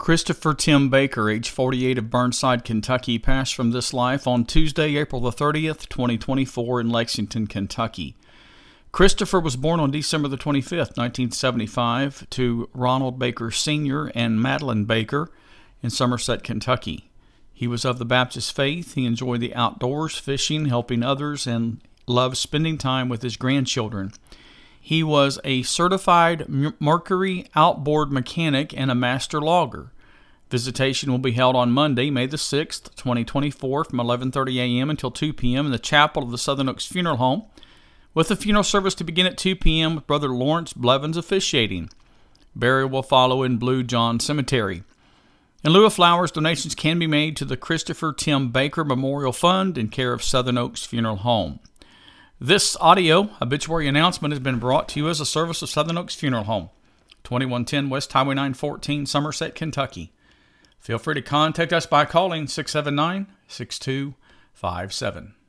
Christopher Tim Baker, age 48, of Burnside, Kentucky, passed from this life on Tuesday, April the 30th, 2024, in Lexington, Kentucky. Christopher was born on December the 25th, 1975, to Ronald Baker Sr. and Madeline Baker in Somerset, Kentucky. He was of the Baptist faith. He enjoyed the outdoors, fishing, helping others, and loved spending time with his grandchildren. He was a certified Mercury outboard mechanic and a master logger. Visitation will be held on Monday, May the 6th, 2024, from 11:30 a.m. until 2 p.m. in the chapel of the Southern Oaks Funeral Home, with the funeral service to begin at 2 p.m. with Brother Lawrence Blevins officiating. Burial will follow in Blue John Cemetery. In lieu of flowers, donations can be made to the Christopher Tim Baker Memorial Fund in care of Southern Oaks Funeral Home. This audio obituary announcement has been brought to you as a service of Southern Oaks Funeral Home, 2110 West Highway 914, Somerset, Kentucky. Feel free to contact us by calling 679-6257.